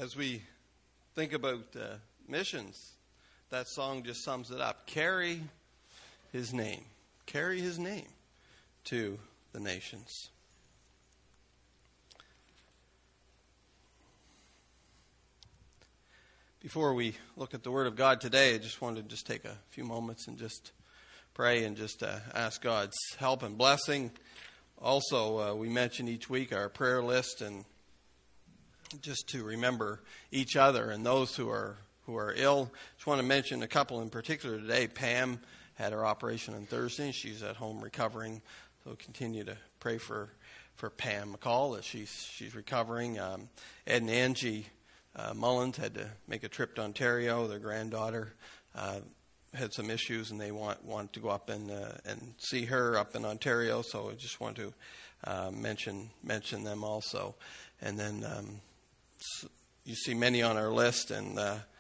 As we think about missions, that song just sums it up. Carry his name. Carry his name to the nations. Before we look at the Word of God today, I just wanted to take a few moments and just pray and just ask God's help and blessing. Also, we mention each week our prayer list, and just to remember each other and those who are ill. Just want to mention a couple in particular today. Pam had her operation on Thursday. She's at home recovering, so continue to pray for Pam McCall as she's recovering. Ed and Angie Mullins had to make a trip to Ontario. Their granddaughter had some issues, and they want to go up and see her up in Ontario. So I just want to mention them also. And then you see many on our list, and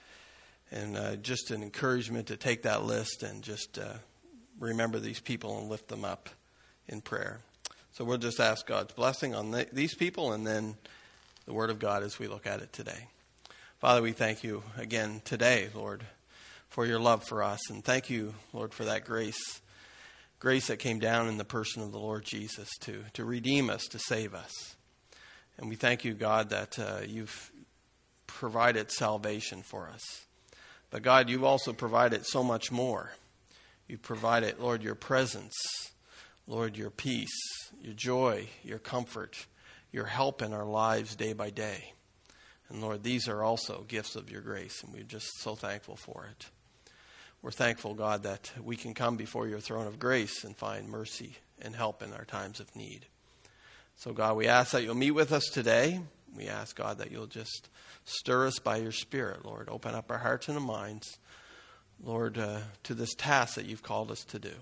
just an encouragement to take that list and just remember these people and lift them up in prayer. So we'll just ask God's blessing on these people, and then the Word of God as we look at it today. Father, we thank you again today, Lord, for your love for us. And thank you, Lord, for that grace that came down in the person of the Lord Jesus to redeem us, to save us. And we thank you, God, that you've provided salvation for us. But God, you've also provided so much more. You've provided, Lord, your presence, Lord, your peace, your joy, your comfort, your help in our lives day by day. And Lord, these are also gifts of your grace, and we're just so thankful for it. We're thankful, God, that we can come before your throne of grace and find mercy and help in our times of need. So, God, we ask that you'll meet with us today. We ask, God, that you'll just stir us by your Spirit, Lord. Open up our hearts and our minds, Lord, to this task that you've called us to do.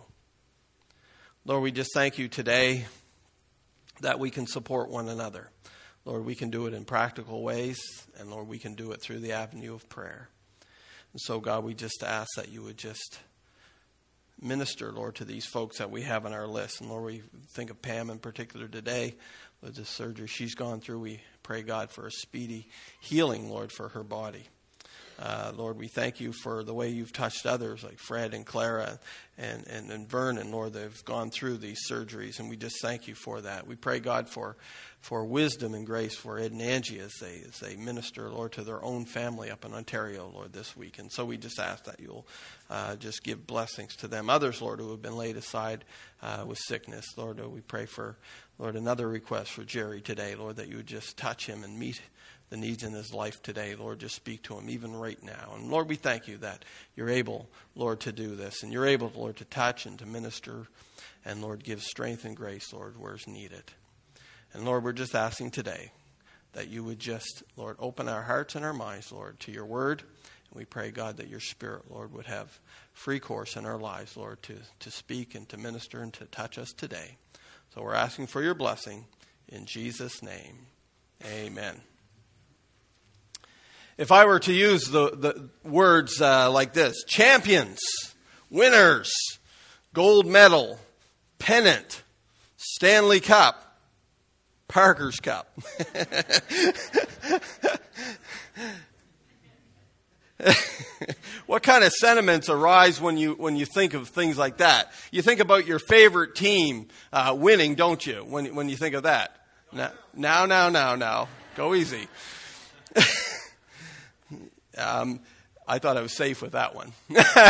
Lord, we just thank you today that we can support one another. Lord, we can do it in practical ways, and Lord, we can do it through the avenue of prayer. And so, God, we just ask that you would just minister, Lord, to these folks that we have on our list. And Lord, we think of Pam in particular today with the surgery she's gone through. We pray, God, for a speedy healing, Lord, for her body. Lord, we thank you for the way you've touched others like Fred and Clara and Vernon, Lord, they've gone through these surgeries, and we just thank you for that. We pray, God, for wisdom and grace for Ed and Angie as they minister, Lord, to their own family up in Ontario, Lord, this week. And so we just ask that you'll just give blessings to them. Others, Lord, who have been laid aside with sickness, Lord, we pray for, Lord, another request for Jerry today, Lord, that you would just touch him and meet the needs in his life today. Lord, just speak to him even right now. And Lord, we thank you that you're able, Lord, to do this. And you're able, Lord, to touch and to minister. And Lord, give strength and grace, Lord, where it's needed. And Lord, we're just asking today that you would just, Lord, open our hearts and our minds, Lord, to your word. And we pray, God, that your Spirit, Lord, would have free course in our lives, Lord, to speak and to minister and to touch us today. So we're asking for your blessing in Jesus' name. Amen. If I were to use the words like this: champions, winners, gold medal, pennant, Stanley Cup, Parker's Cup. What kind of sentiments arise when you think of things like that? You think about your favorite team winning, don't you? When you think of that. Now. Go easy. I thought I was safe with that one.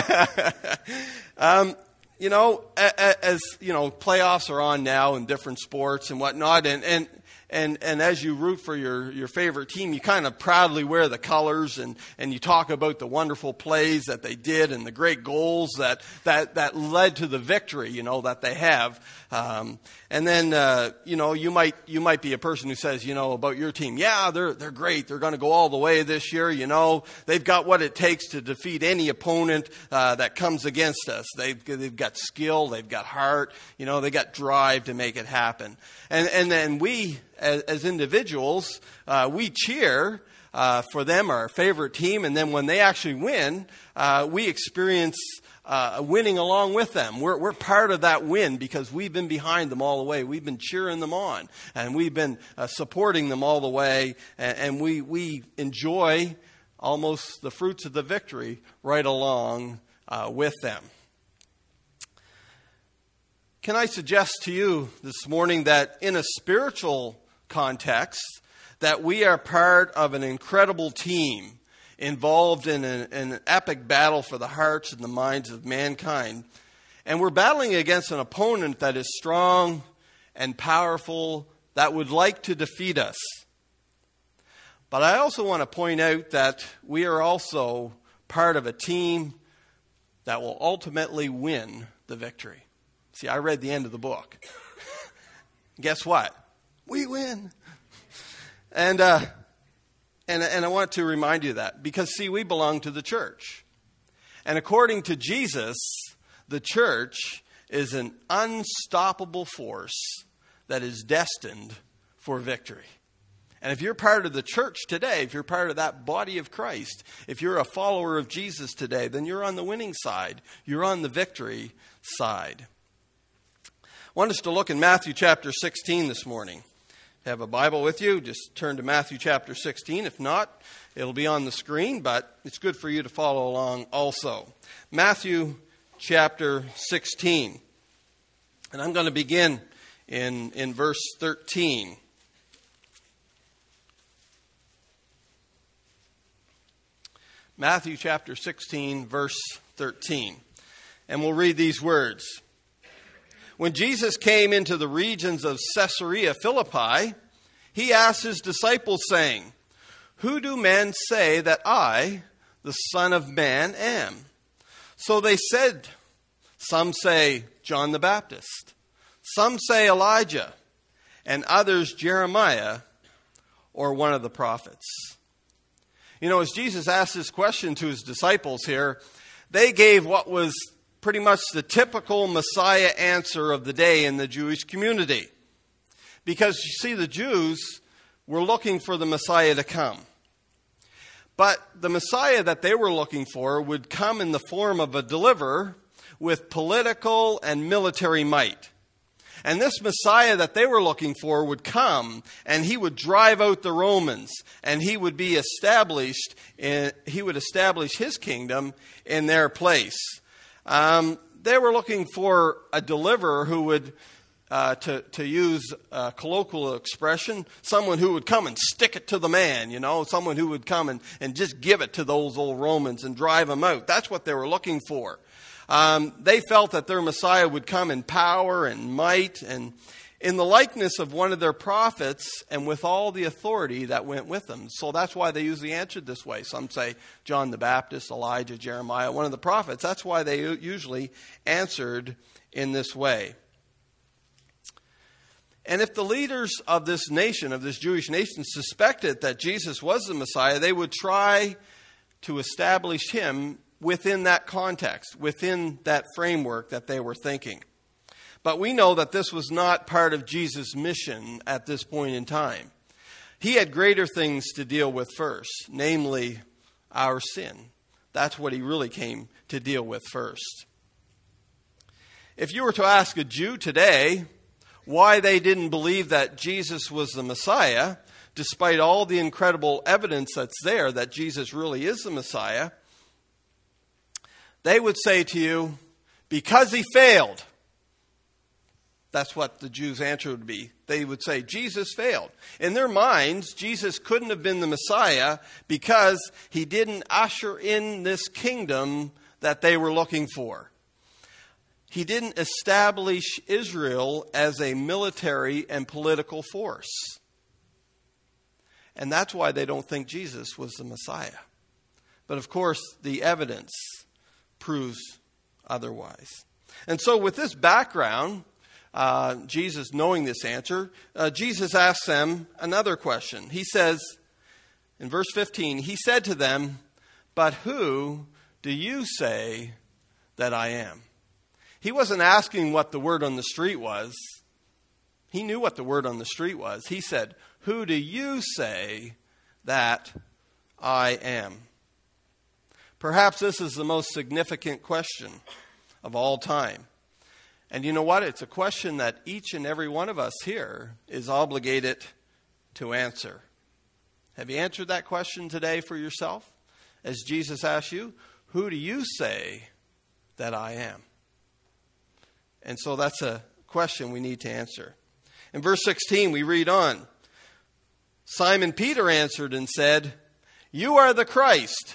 As you know, playoffs are on now in different sports and whatnot, and as you root for your favorite team, you kind of proudly wear the colors, and you talk about the wonderful plays that they did and the great goals that led to the victory, that they have. And then you might be a person who says, about your team, yeah, they're great. They're going to go all the way this year. They've got what it takes to defeat any opponent that comes against us. They've got skill. They've got heart. They got drive to make it happen. And then we, as individuals, we cheer for them, our favorite team, and then when they actually win, we experience winning along with them. We're part of that win because we've been behind them all the way. We've been cheering them on, and we've been supporting them all the way, and we enjoy almost the fruits of the victory right along with them. Can I suggest to you this morning that in a spiritual context, that we are part of an incredible team involved in an epic battle for the hearts and the minds of mankind. And we're battling against an opponent that is strong and powerful, that would like to defeat us. But I also want to point out that we are also part of a team that will ultimately win the victory. See, I read the end of the book. Guess what? We win. And I want to remind you of that because, see, we belong to the church. And according to Jesus, the church is an unstoppable force that is destined for victory. And if you're part of the church today, if you're part of that body of Christ, if you're a follower of Jesus today, then you're on the winning side. You're on the victory side. I want us to look in Matthew chapter 16 this morning. If you have a Bible with you, just turn to Matthew chapter 16. If not, it'll be on the screen, but it's good for you to follow along also. Matthew chapter 16. And I'm going to begin in verse 13. Matthew chapter 16, verse 13. And we'll read these words. When Jesus came into the regions of Caesarea Philippi, he asked his disciples, saying, "Who do men say that I, the Son of Man, am?" So they said, "Some say John the Baptist, some say Elijah, and others Jeremiah or one of the prophets." You know, as Jesus asked this question to his disciples here, they gave what was pretty much the typical Messiah answer of the day in the Jewish community. Because, you see, the Jews were looking for the Messiah to come. But the Messiah that they were looking for would come in the form of a deliverer with political and military might. And this Messiah that they were looking for would come, and he would drive out the Romans, and he would be established. He would establish his kingdom in their place. They were looking for a deliverer who would, to use a colloquial expression, someone who would come and stick it to the man, someone who would come and just give it to those old Romans and drive them out. That's what they were looking for. They felt that their Messiah would come in power and might and in the likeness of one of their prophets and with all the authority that went with them. So that's why they usually answered this way. Some say John the Baptist, Elijah, Jeremiah, one of the prophets. That's why they usually answered in this way. And if the leaders of this nation, of this Jewish nation, suspected that Jesus was the Messiah, they would try to establish him within that context, within that framework that they were thinking. But we know that this was not part of Jesus' mission at this point in time. He had greater things to deal with first, namely our sin. That's what he really came to deal with first. If you were to ask a Jew today why they didn't believe that Jesus was the Messiah, despite all the incredible evidence that's there that Jesus really is the Messiah, they would say to you, because he failed. That's what the Jews' answer would be. They would say, Jesus failed. In their minds, Jesus couldn't have been the Messiah because he didn't usher in this kingdom that they were looking for. He didn't establish Israel as a military and political force. And that's why they don't think Jesus was the Messiah. But of course, the evidence proves otherwise. And so with this background, Jesus knowing this answer, Jesus asks them another question. He says, in verse 15, he said to them, "But who do you say that I am?" He wasn't asking what the word on the street was. He knew what the word on the street was. He said, "Who do you say that I am?" Perhaps this is the most significant question of all time. And you know what? It's a question that each and every one of us here is obligated to answer. Have you answered that question today for yourself? As Jesus asked you, who do you say that I am? And so that's a question we need to answer. In verse 16, we read on. Simon Peter answered and said, "You are the Christ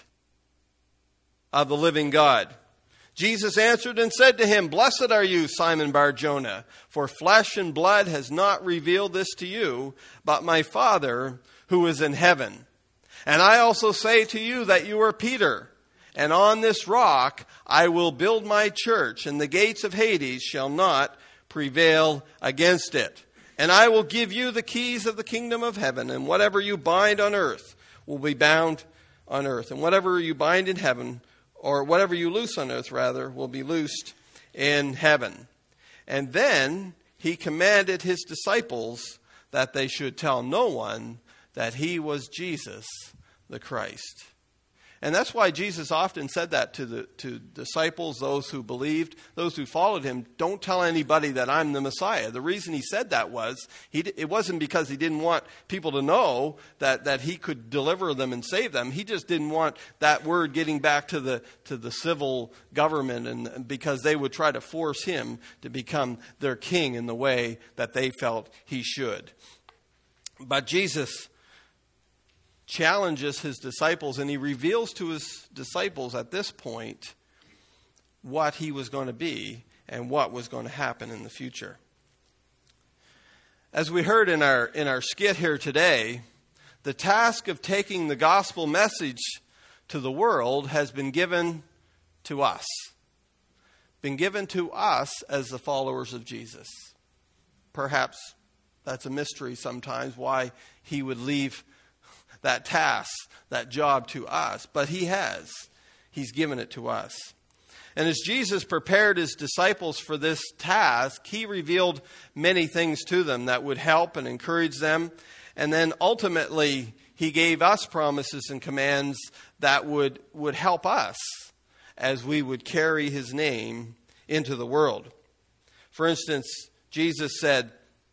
of the living God." Jesus answered and said to him, "Blessed are you, Simon Bar-Jonah, for flesh and blood has not revealed this to you, but my Father who is in heaven. And I also say to you that you are Peter, and on this rock I will build my church, and the gates of Hades shall not prevail against it. And I will give you the keys of the kingdom of heaven, and whatever you bind on earth will be bound on earth, and whatever you bind in heaven, or whatever you loose on earth, rather, will be loosed in heaven." And then he commanded his disciples that they should tell no one that he was Jesus the Christ. And that's why Jesus often said that to disciples, those who believed, those who followed him. Don't tell anybody that I'm the Messiah. The reason he said that was, it wasn't because he didn't want people to know that he could deliver them and save them. He just didn't want that word getting back to the civil government, and because they would try to force him to become their king in the way that they felt he should. But Jesus challenges his disciples, and he reveals to his disciples at this point what he was going to be and what was going to happen in the future. As we heard in our skit here today, the task of taking the gospel message to the world has been given to us. Been given to us as the followers of Jesus. Perhaps that's a mystery sometimes why he would leave that task, that job to us. But he has. He's given it to us. And as Jesus prepared his disciples for this task, he revealed many things to them that would help and encourage them. And then ultimately, he gave us promises and commands that would help us as we would carry his name into the world. For instance, Jesus said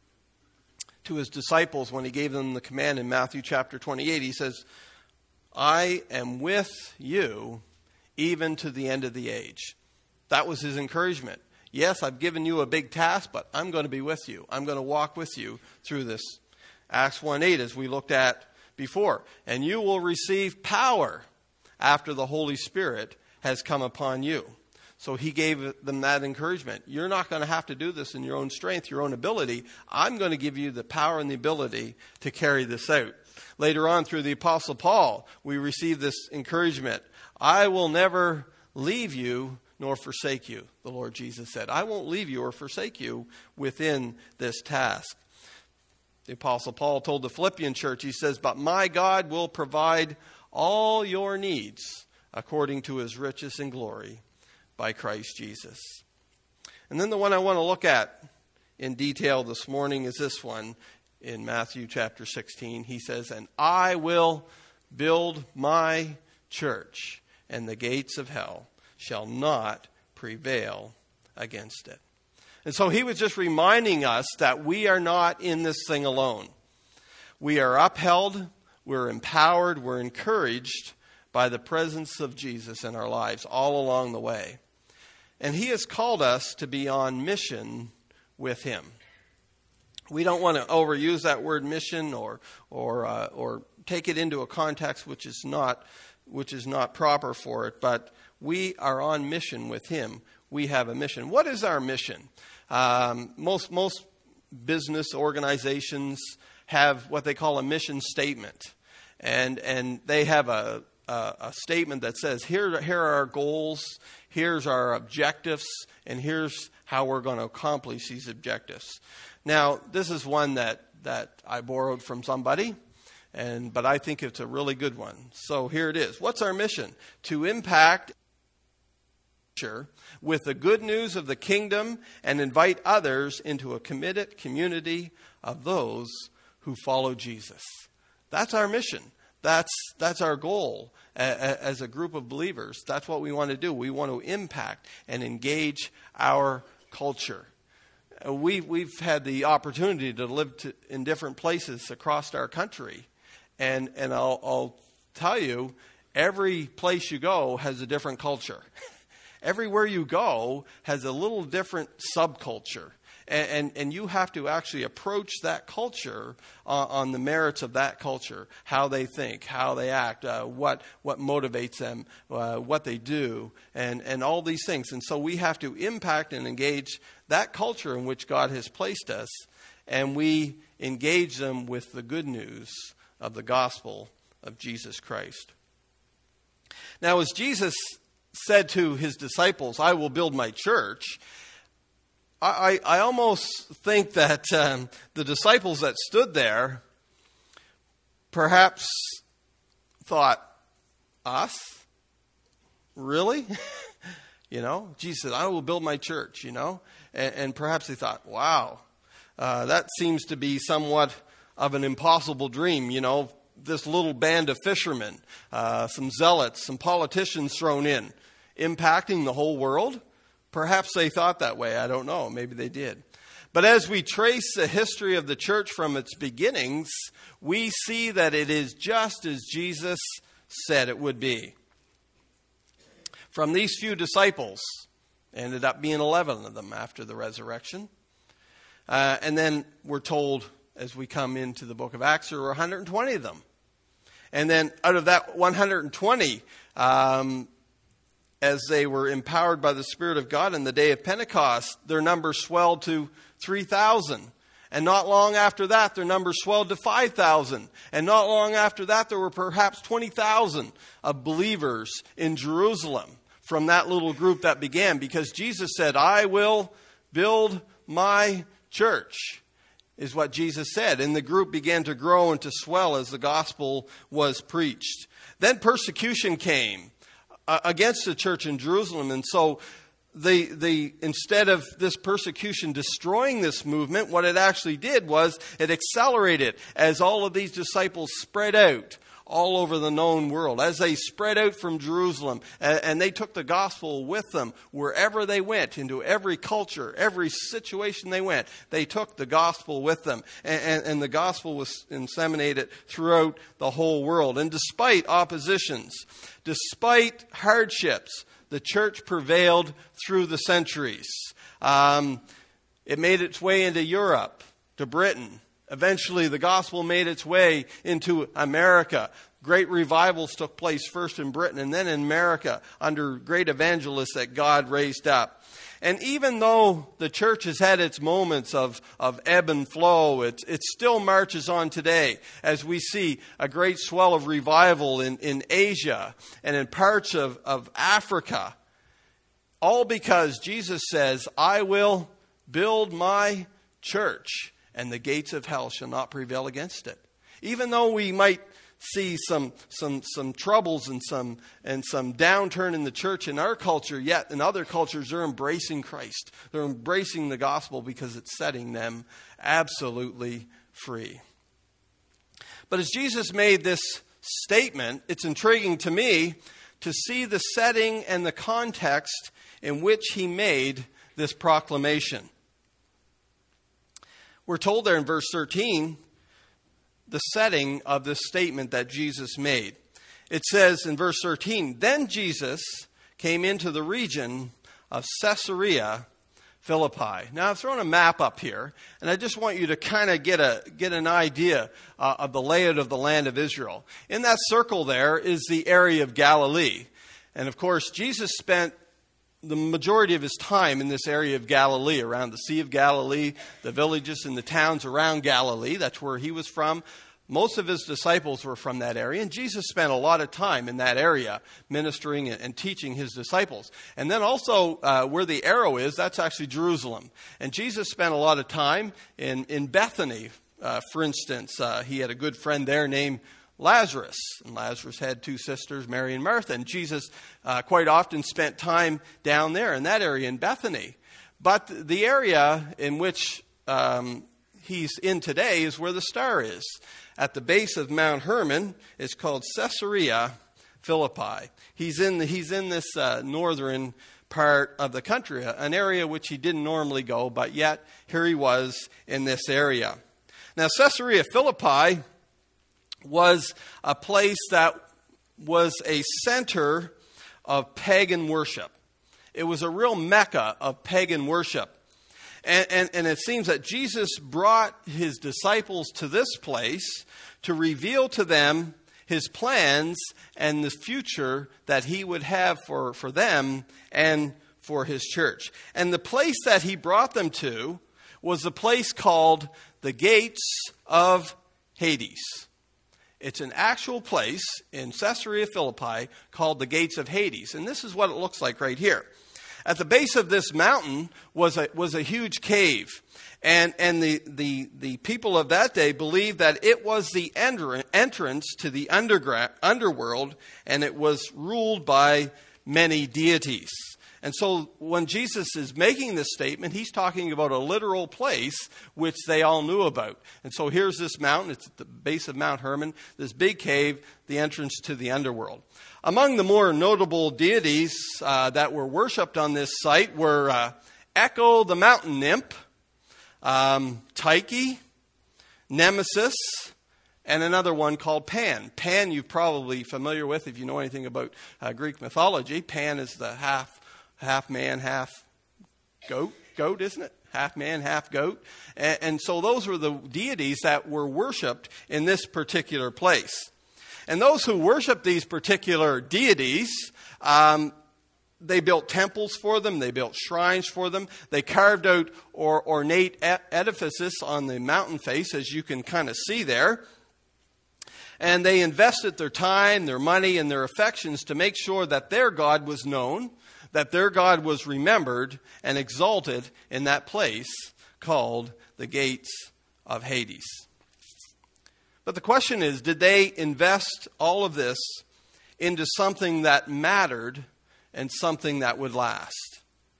to his disciples when he gave them the command in Matthew chapter 28, he says, "I am with you even to the end of the age." That was his encouragement. Yes, I've given you a big task, but I'm going to be with you. I'm going to walk with you through this. Acts 1:8, as we looked at before. "And you will receive power after the Holy Spirit has come upon you." So he gave them that encouragement. You're not going to have to do this in your own strength, your own ability. I'm going to give you the power and the ability to carry this out. Later on, through the Apostle Paul, we receive this encouragement. "I will never leave you nor forsake you," the Lord Jesus said. I won't leave you or forsake you within this task. The Apostle Paul told the Philippian church, he says, "But my God will provide all your needs according to his riches and glory by Christ Jesus." And then the one I want to look at in detail this morning is this one in Matthew chapter 16. He says, "And I will build my church, and the gates of hell shall not prevail against it." And so he was just reminding us that we are not in this thing alone. We are upheld, we're empowered, we're encouraged by the presence of Jesus in our lives all along the way. And he has called us to be on mission with him. We don't want to overuse that word mission or take it into a context which is not proper for it, but we are on mission with him. We have a mission. What is our mission? Most business organizations have what they call a mission statement, and they have a statement that says, here are our goals, here's our objectives, and here's how we're going to accomplish these objectives. Now, this is one that I borrowed from somebody, but I think it's a really good one. So here it is. What's our mission? To impact with the good news of the kingdom and invite others into a committed community of those who follow Jesus. That's our mission. That's our goal as a group of believers. That's what we want to do. We want to impact and engage our culture. We've had the opportunity to live in different places across our country. And I'll tell you, every place you go has a different culture. Everywhere you go has a little different subculture. And you have to actually approach that culture on the merits of that culture, how they think, how they act, what motivates them, what they do, and all these things. And so we have to impact and engage that culture in which God has placed us, and we engage them with the good news of the gospel of Jesus Christ. Now, as Jesus said to his disciples, "I will build my church," I almost think that the disciples that stood there perhaps thought, "Us? Really?" Jesus said, "I will build my church," and perhaps they thought, "Wow, that seems to be somewhat of an impossible dream, this little band of fishermen, some zealots, some politicians thrown in, impacting the whole world." Perhaps they thought that way. I don't know. Maybe they did. But as we trace the history of the church from its beginnings, we see that it is just as Jesus said it would be. From these few disciples, ended up being 11 of them after the resurrection. And then we're told, as we come into the book of Acts, there were 120 of them. And then out of that 120, as they were empowered by the Spirit of God in the day of Pentecost, their number swelled to 3,000. And not long after that, their number swelled to 5,000. And not long after that, there were perhaps 20,000 of believers in Jerusalem from that little group that began. Because Jesus said, "I will build my church," is what Jesus said. And the group began to grow and to swell as the gospel was preached. Then persecution came against the church in Jerusalem. And so instead of this persecution destroying this movement, what it actually did was it accelerated as all of these disciples spread out all over the known world. As they spread out from Jerusalem, and they took the gospel with them wherever they went, into every culture, every situation they went, they took the gospel with them. And the gospel was disseminated throughout the whole world. And despite oppositions, despite hardships, the church prevailed through the centuries. It made its way into Europe, to Britain. Eventually, the gospel made its way into America. Great revivals took place first in Britain and then in America under great evangelists that God raised up. And even though the church has had its moments of ebb and flow, it still marches on today as we see a great swell of revival in Asia and in parts of Africa. All because Jesus says, "I will build my church, and the gates of hell shall not prevail against it." Even though we might see some troubles and some downturn in the church in our culture, yet in other cultures they're embracing Christ. They're embracing the gospel because it's setting them absolutely free. But as Jesus made this statement, it's intriguing to me to see the setting and the context in which he made this proclamation. We're told there in verse 13 the setting of this statement that Jesus made. It says in verse 13, "Then Jesus came into the region of Caesarea Philippi." Now I've thrown a map up here, and I just want you to kind of get an idea of the layout of the land of Israel. In that circle there is the area of Galilee. And of course, Jesus spent the majority of his time in this area of Galilee, around the Sea of Galilee, the villages and the towns around Galilee. That's where he was from. Most of his disciples were from that area, and Jesus spent a lot of time in that area ministering and teaching his disciples. And then also where the arrow is, that's actually Jerusalem. And Jesus spent a lot of time in Bethany, for instance. He had a good friend there named Lazarus. And Lazarus had two sisters, Mary and Martha. And Jesus quite often spent time down there in that area in Bethany. But the area in which he's in today is where the star is. At the base of Mount Hermon, it's called Caesarea Philippi. He's in this northern part of the country, an area which he didn't normally go, but yet here he was in this area. Now, Caesarea Philippi was a place that was a center of pagan worship. It was a real mecca of pagan worship. And it seems that Jesus brought his disciples to this place to reveal to them his plans and the future that he would have for them and for his church. And the place that he brought them to was a place called the Gates of Hades. It's an actual place in Caesarea Philippi called the Gates of Hades. And this is what it looks like right here. At the base of this mountain was a huge cave. And the people of that day believed that it was the entrance to the underworld, and it was ruled by many deities. And so when Jesus is making this statement, he's talking about a literal place which they all knew about. And so here's this mountain. It's at the base of Mount Hermon, this big cave, the entrance to the underworld. Among the more notable deities that were worshipped on this site were Echo the mountain nymph, Tyche, Nemesis, and another one called Pan. Pan you're probably familiar with if you know anything about Greek mythology. Pan is the half man, half goat, isn't it? Half man, half goat. And so those were the deities that were worshipped in this particular place. And those who worshiped these particular deities, they built temples for them. They built shrines for them. They carved out ornate edifices on the mountain face, as you can kind of see there. And they invested their time, their money, and their affections to make sure that their God was known, that their God was remembered and exalted in that place called the Gates of Hades. But the question is, did they invest all of this into something that mattered and something that would last?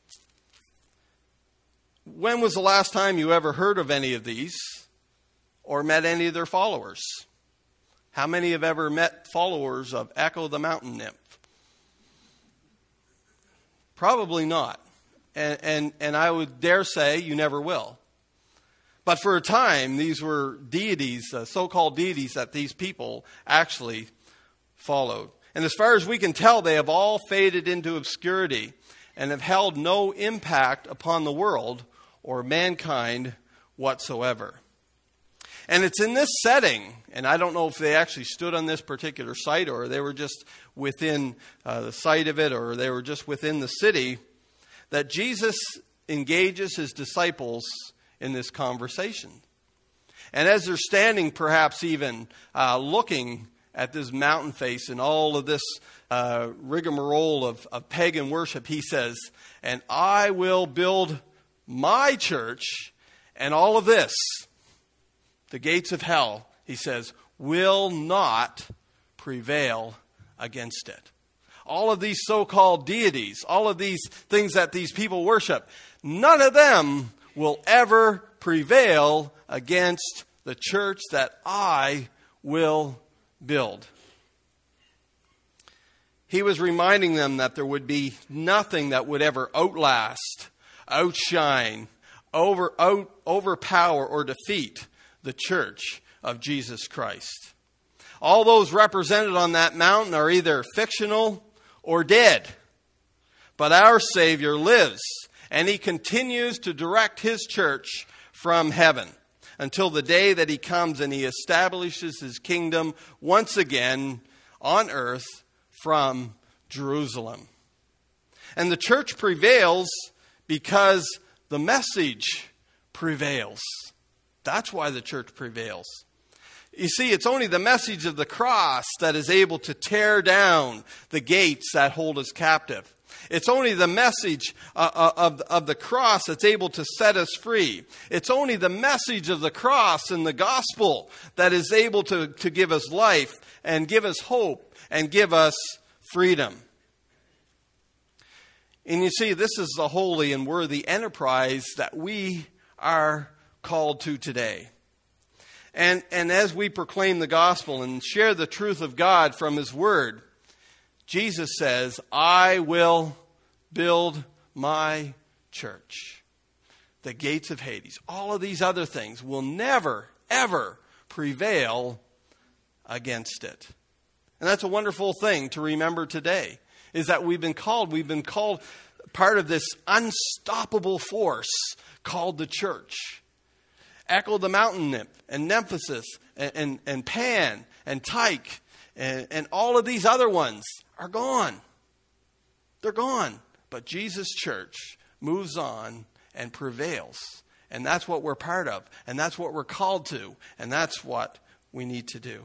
When was the last time you ever heard of any of these or met any of their followers? How many have ever met followers of Echo the mountain nymph? Probably not. And I would dare say you never will. But for a time, these were deities, so-called deities that these people actually followed. And as far as we can tell, they have all faded into obscurity and have held no impact upon the world or mankind whatsoever. And it's in this setting, and I don't know if they actually stood on this particular site or they were just within the site of it or they were just within the city, that Jesus engages his disciples in this conversation. And as they're standing, perhaps even looking at this mountain face and all of this rigmarole of pagan worship, he says, "And I will build my church, and all of this, the gates of hell," he says, "will not prevail against it." All of these so-called deities, all of these things that these people worship, none of them will ever prevail against the church that I will build. He was reminding them that there would be nothing that would ever outlast, outshine, overpower, or defeat the church of Jesus Christ. All those represented on that mountain are either fictional or dead. But our Savior lives, and he continues to direct his church from heaven until the day that he comes and he establishes his kingdom once again on earth from Jerusalem. And the church prevails because the message prevails. That's why the church prevails. You see, it's only the message of the cross that is able to tear down the gates that hold us captive. It's only the message of the cross that's able to set us free. It's only the message of the cross and the gospel that is able to give us life and give us hope and give us freedom. And you see, this is the holy and worthy enterprise that we are called to today. And as we proclaim the gospel and share the truth of God from His Word, Jesus says, I will build my church. The gates of Hades, all of these other things will never, ever prevail against it. And that's a wonderful thing to remember today, is that we've been called part of this unstoppable force called the church. Echo the Mountain Nymph and Nymphosis and Pan and Tyche and all of these other ones are gone. They're gone. But Jesus' church moves on and prevails. And that's what we're part of. And that's what we're called to. And that's what we need to do.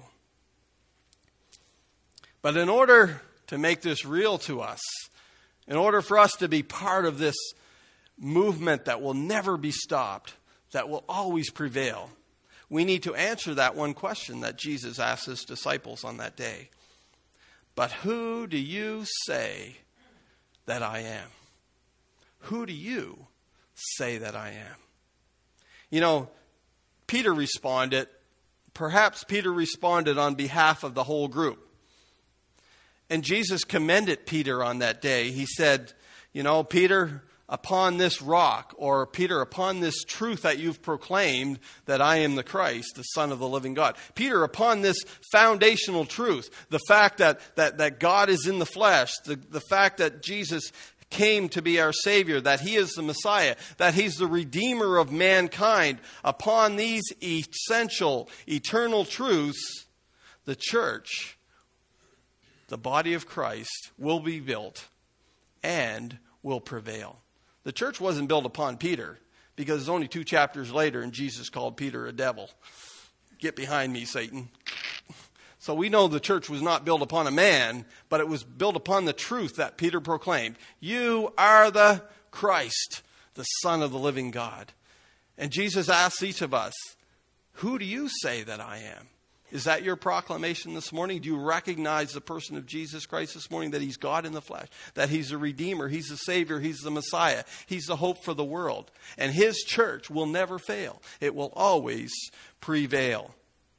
But in order to make this real to us, in order for us to be part of this movement that will never be stopped, that will always prevail, we need to answer that one question that Jesus asked His disciples on that day. But who do you say that I am? Who do you say that I am? You know, Peter responded. Perhaps Peter responded on behalf of the whole group. And Jesus commended Peter on that day. He said, you know, Peter, upon this rock, or Peter, upon this truth that you've proclaimed, that I am the Christ, the Son of the living God. Peter, upon this foundational truth, the fact that God is in the flesh, the fact that Jesus came to be our Savior, that He is the Messiah, that He's the Redeemer of mankind, upon these essential, eternal truths, the church, the body of Christ, will be built and will prevail. The church wasn't built upon Peter, because it's only 2 chapters later and Jesus called Peter a devil. Get behind me, Satan. So we know the church was not built upon a man, but it was built upon the truth that Peter proclaimed. You are the Christ, the Son of the living God. And Jesus asks each of us, who do you say that I am? Is that your proclamation this morning? Do you recognize the person of Jesus Christ this morning, that He's God in the flesh, that He's the Redeemer, He's the Savior, He's the Messiah, He's the hope for the world? And His church will never fail. It will always prevail.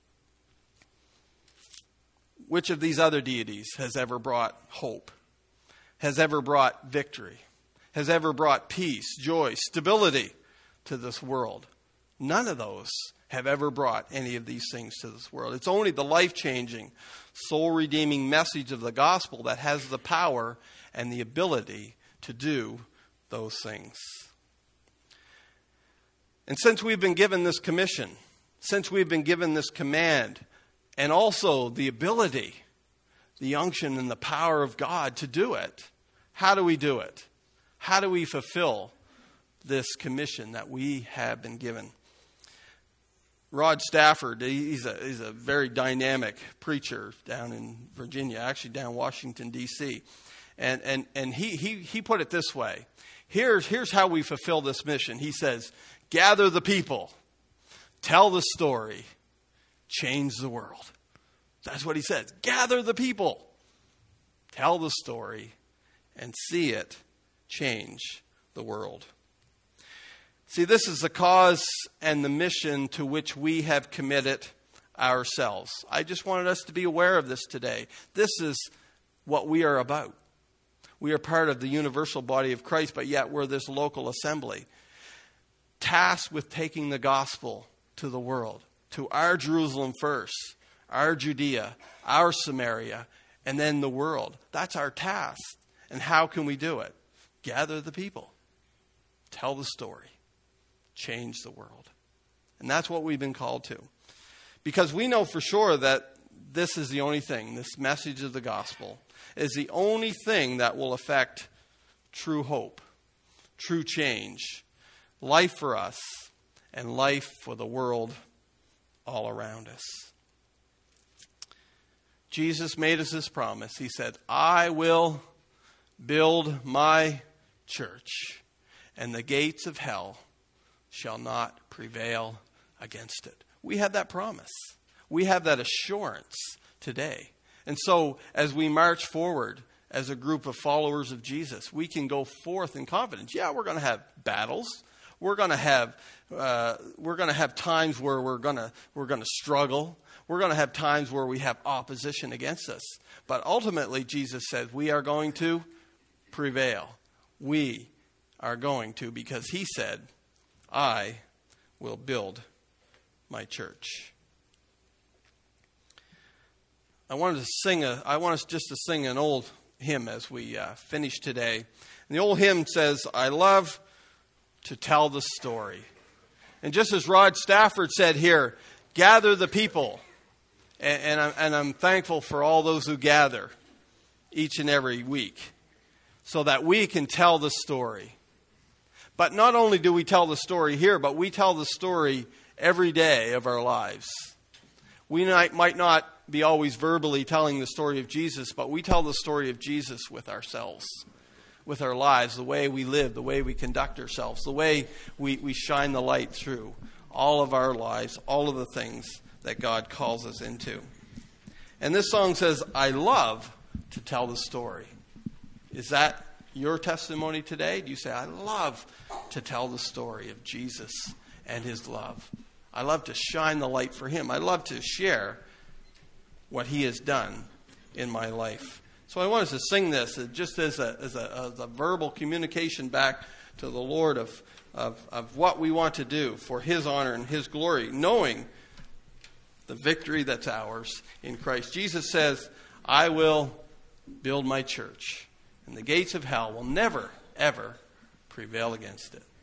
Which of these other deities has ever brought hope, has ever brought victory, has ever brought peace, joy, stability to this world? None of those have ever brought any of these things to this world. It's only the life-changing, soul-redeeming message of the gospel that has the power and the ability to do those things. And since we've been given this commission, since we've been given this command, and also the ability, the unction and the power of God to do it, how do we do it? How do we fulfill this commission that we have been given? Rod Stafford, he's a very dynamic preacher down in Virginia, actually down Washington, D.C. And he put it this way. Here's how we fulfill this mission. He says, gather the people, tell the story, change the world. That's what he says. Gather the people, tell the story, and see it change the world. See, this is the cause and the mission to which we have committed ourselves. I just wanted us to be aware of this today. This is what we are about. We are part of the universal body of Christ, but yet we're this local assembly, tasked with taking the gospel to the world, to our Jerusalem first, our Judea, our Samaria, and then the world. That's our task. And how can we do it? Gather the people, tell the story, change the world. And that's what we've been called to. Because we know for sure that this is the only thing, this message of the gospel, is the only thing that will affect true hope, true change, life for us, and life for the world all around us. Jesus made us this promise. He said, I will build my church, and the gates of hell shall not prevail against it. We have that promise. We have that assurance today. And so as we march forward as a group of followers of Jesus, we can go forth in confidence. Yeah, we're going to have battles. We're going to have times where we're going to struggle. We're going to have times where we have opposition against us. But ultimately, Jesus says we are going to prevail. We are going to, because he said, I will build my church. I want us just to sing an old hymn as we finish today. And the old hymn says, I love to tell the story. And just as Rod Stafford said here, gather the people. And I'm thankful for all those who gather each and every week so that we can tell the story. But not only do we tell the story here, but we tell the story every day of our lives. We might not be always verbally telling the story of Jesus, but we tell the story of Jesus with ourselves, with our lives, the way we live, the way we conduct ourselves, the way we shine the light through all of our lives, all of the things that God calls us into. And this song says, I love to tell the story. Is that your testimony today? Do you say, I love to tell the story of Jesus and his love? I love to shine the light for him. I love to share what he has done in my life. So I want us to sing this just as a verbal communication back to the Lord of what we want to do for his honor and his glory, knowing the victory that's ours in Christ. Jesus says, I will build my church, and the gates of hell will never, ever prevail against it.